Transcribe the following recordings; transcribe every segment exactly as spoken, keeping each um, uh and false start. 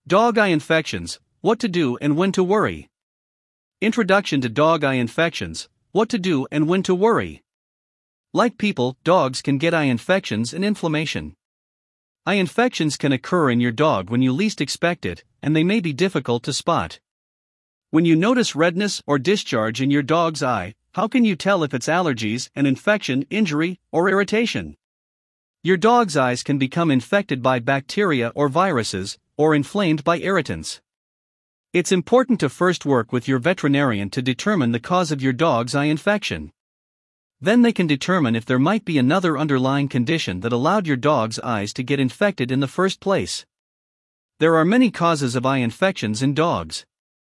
Dog eye infections, what to do and when to worry. Introduction to dog eye infections, what to do and when to worry. Like people, dogs can get eye infections and inflammation. Eye infections can occur in your dog when you least expect it, and they may be difficult to spot. When you notice redness or discharge in your dog's eye, how can you tell if it's allergies, an infection, injury, or irritation? Your dog's eyes can become infected by bacteria or viruses, or inflamed by irritants. It's important to first work with your veterinarian to determine the cause of your dog's eye infection. Then they can determine if there might be another underlying condition that allowed your dog's eyes to get infected in the first place. There are many causes of eye infections in dogs.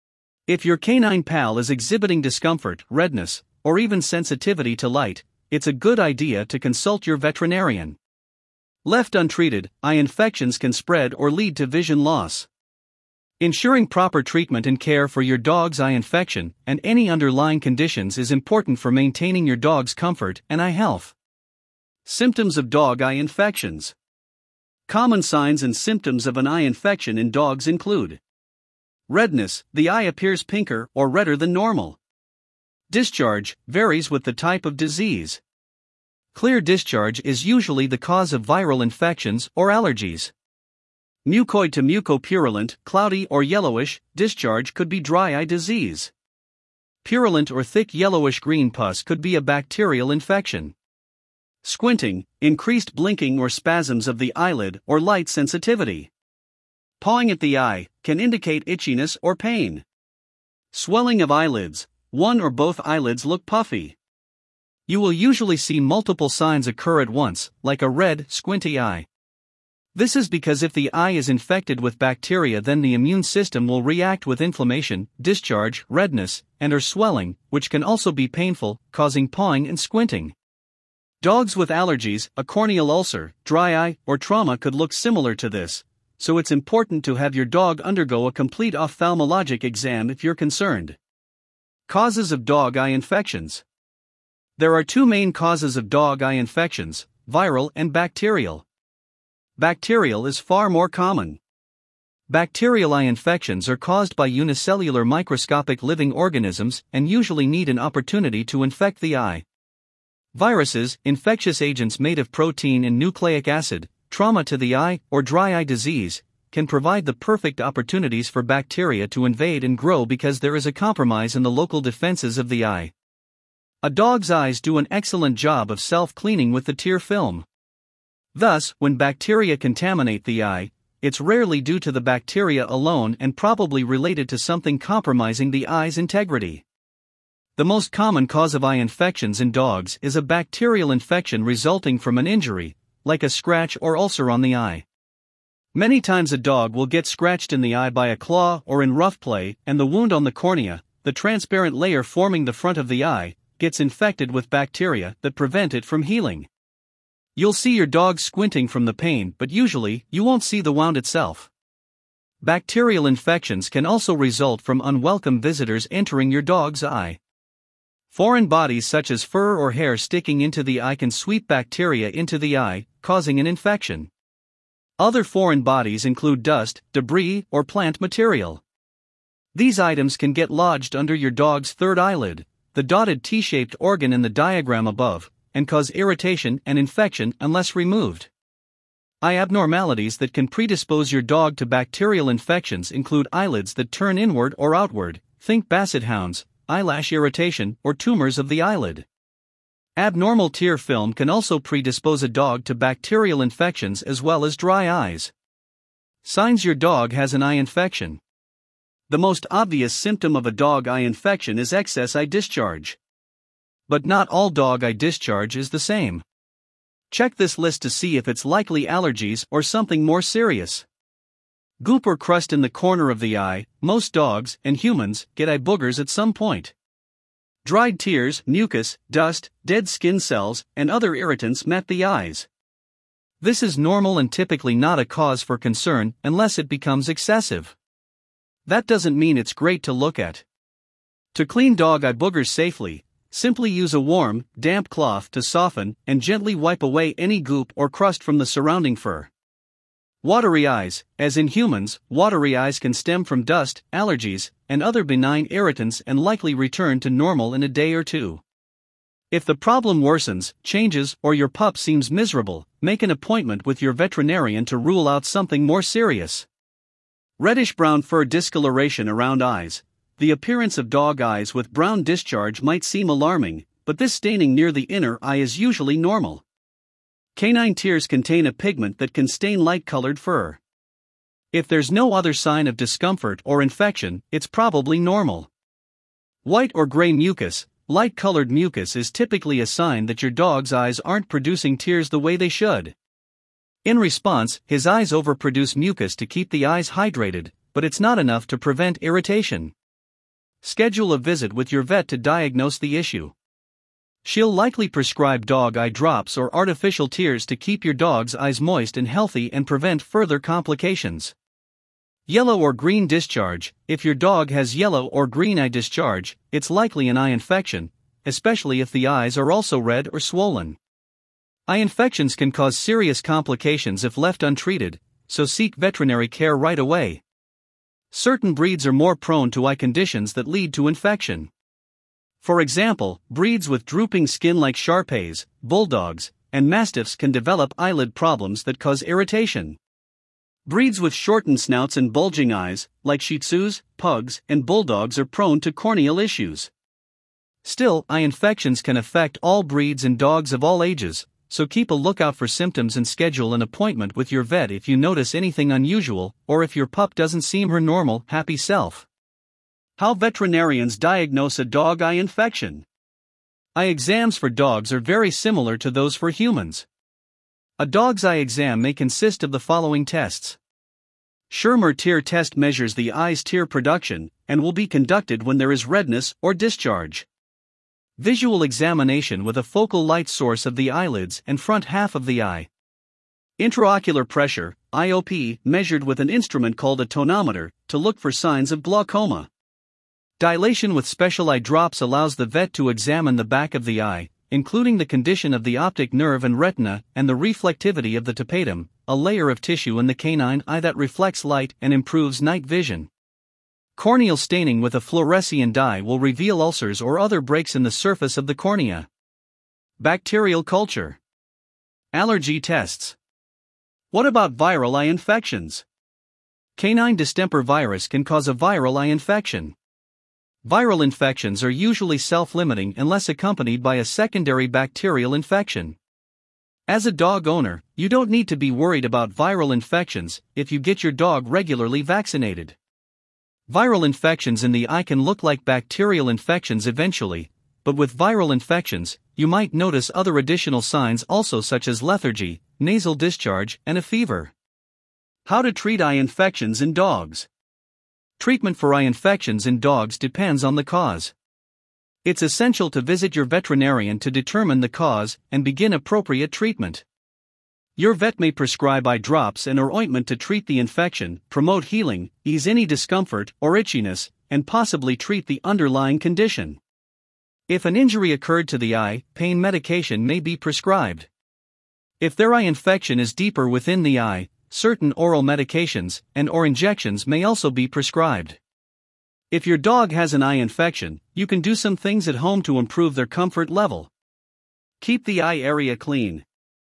If your canine pal is exhibiting discomfort, redness, or even sensitivity to light, it's a good idea to consult your veterinarian. Left untreated, eye infections can spread or lead to vision loss. Ensuring proper treatment and care for your dog's eye infection and any underlying conditions is important for maintaining your dog's comfort and eye health. Symptoms of dog eye infections. Common signs and symptoms of an eye infection in dogs include redness, the eye appears pinker or redder than normal. Discharge varies with the type of disease. Clear discharge is usually the cause of viral infections or allergies. Mucoid to mucopurulent, cloudy or yellowish, discharge could be dry eye disease. Purulent or thick yellowish-green pus could be a bacterial infection. Squinting, increased blinking or spasms of the eyelid or light sensitivity. Pawing at the eye can indicate itchiness or pain. Swelling of eyelids, one or both eyelids look puffy. You will usually see multiple signs occur at once, like a red, squinty eye. This is because if the eye is infected with bacteria, then the immune system will react with inflammation, discharge, redness, and or swelling, which can also be painful, causing pawing and squinting. Dogs with allergies, a corneal ulcer, dry eye, or trauma could look similar to this, so it's important to have your dog undergo a complete ophthalmologic exam if you're concerned. Causes of dog eye infections. There are two main causes of dog eye infections, viral and bacterial. Bacterial is far more common. Bacterial eye infections are caused by unicellular microscopic living organisms and usually need an opportunity to infect the eye. Viruses, infectious agents made of protein and nucleic acid, trauma to the eye, or dry eye disease, can provide the perfect opportunities for bacteria to invade and grow because there is a compromise in the local defenses of the eye. A dog's eyes do an excellent job of self-cleaning with the tear film. Thus, when bacteria contaminate the eye, it's rarely due to the bacteria alone and probably related to something compromising the eye's integrity. The most common cause of eye infections in dogs is a bacterial infection resulting from an injury, like a scratch or ulcer on the eye. Many times a dog will get scratched in the eye by a claw or in rough play, and the wound on the cornea, the transparent layer forming the front of the eye, gets infected with bacteria that prevent it from healing. You'll see your dog squinting from the pain, but usually, you won't see the wound itself. Bacterial infections can also result from unwelcome visitors entering your dog's eye. Foreign bodies such as fur or hair sticking into the eye can sweep bacteria into the eye, causing an infection. Other foreign bodies include dust, debris, or plant material. These items can get lodged under your dog's third eyelid, the dotted T-shaped organ in the diagram above, and cause irritation and infection unless removed. Eye abnormalities that can predispose your dog to bacterial infections include eyelids that turn inward or outward, think basset hounds, eyelash irritation, or tumors of the eyelid. Abnormal tear film can also predispose a dog to bacterial infections as well as dry eyes. Signs your dog has an eye infection. The most obvious symptom of a dog eye infection is excess eye discharge. But not all dog eye discharge is the same. Check this list to see if it's likely allergies or something more serious. Goop or crust in the corner of the eye. Most dogs and humans get eye boogers at some point. Dried tears, mucus, dust, dead skin cells, and other irritants met the eyes. This is normal and typically not a cause for concern unless it becomes excessive. That doesn't mean it's great to look at. To clean dog eye boogers safely, simply use a warm, damp cloth to soften and gently wipe away any goop or crust from the surrounding fur. Watery eyes. As in humans, watery eyes can stem from dust, allergies, and other benign irritants and likely return to normal in a day or two. If the problem worsens, changes, or your pup seems miserable, make an appointment with your veterinarian to rule out something more serious. Reddish-brown fur discoloration around eyes. The appearance of dog eyes with brown discharge might seem alarming, but this staining near the inner eye is usually normal. Canine tears contain a pigment that can stain light-colored fur. If there's no other sign of discomfort or infection, it's probably normal. White or gray mucus. Light-colored mucus is typically a sign that your dog's eyes aren't producing tears the way they should. In response, his eyes overproduce mucus to keep the eyes hydrated, but it's not enough to prevent irritation. Schedule a visit with your vet to diagnose the issue. She'll likely prescribe dog eye drops or artificial tears to keep your dog's eyes moist and healthy and prevent further complications. Yellow or green discharge. If your dog has yellow or green eye discharge, it's likely an eye infection, especially if the eyes are also red or swollen. Eye infections can cause serious complications if left untreated, so seek veterinary care right away. Certain breeds are more prone to eye conditions that lead to infection. For example, breeds with drooping skin like Shar-Peis, Bulldogs, and Mastiffs can develop eyelid problems that cause irritation. Breeds with shortened snouts and bulging eyes, like Shih Tzus, Pugs, and Bulldogs, are prone to corneal issues. Still, eye infections can affect all breeds and dogs of all ages, so keep a lookout for symptoms and schedule an appointment with your vet if you notice anything unusual, or if your pup doesn't seem her normal, happy self. How veterinarians diagnose a dog eye infection. Eye exams for dogs are very similar to those for humans. A dog's eye exam may consist of the following tests. Schirmer tear test measures the eye's tear production and will be conducted when there is redness or discharge. Visual examination with a focal light source of the eyelids and front half of the eye. Intraocular pressure, I O P, measured with an instrument called a tonometer to look for signs of glaucoma. Dilation with special eye drops allows the vet to examine the back of the eye, including the condition of the optic nerve and retina and the reflectivity of the tapetum, a layer of tissue in the canine eye that reflects light and improves night vision. Corneal staining with a fluorescein dye will reveal ulcers or other breaks in the surface of the cornea. Bacterial culture. Allergy tests. What about viral eye infections? Canine distemper virus can cause a viral eye infection. Viral infections are usually self-limiting unless accompanied by a secondary bacterial infection. As a dog owner, you don't need to be worried about viral infections if you get your dog regularly vaccinated. Viral infections in the eye can look like bacterial infections eventually, but with viral infections, you might notice other additional signs also, such as lethargy, nasal discharge, and a fever. How to treat eye infections in dogs. Treatment for eye infections in dogs depends on the cause. It's essential to visit your veterinarian to determine the cause and begin appropriate treatment. Your vet may prescribe eye drops and or ointment to treat the infection, promote healing, ease any discomfort or itchiness, and possibly treat the underlying condition. If an injury occurred to the eye, pain medication may be prescribed. If their eye infection is deeper within the eye, certain oral medications and or injections may also be prescribed. If your dog has an eye infection, you can do some things at home to improve their comfort level. Keep the eye area clean.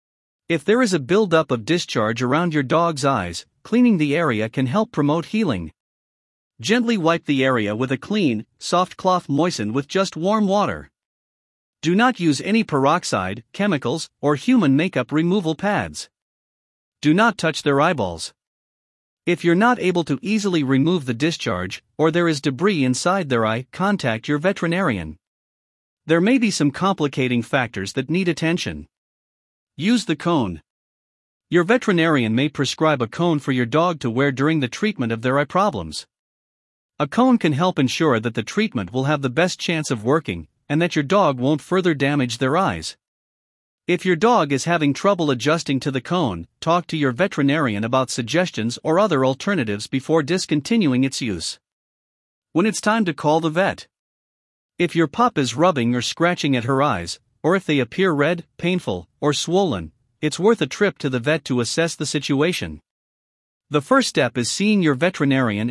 If there is a buildup of discharge around your dog's eyes, cleaning the area can help promote healing. Gently wipe the area with a clean, soft cloth moistened with just warm water. Do not use any peroxide, chemicals, or human makeup removal pads. Do not touch their eyeballs. If you're not able to easily remove the discharge, or there is debris inside their eye, contact your veterinarian. There may be some complicating factors that need attention. Use the cone. Your veterinarian may prescribe a cone for your dog to wear during the treatment of their eye problems. A cone can help ensure that the treatment will have the best chance of working, and that your dog won't further damage their eyes. If your dog is having trouble adjusting to the cone, talk to your veterinarian about suggestions or other alternatives before discontinuing its use. When it's time to call the vet. If your pup is rubbing or scratching at her eyes, or if they appear red, painful, or swollen, it's worth a trip to the vet to assess the situation. The first step is seeing your veterinarian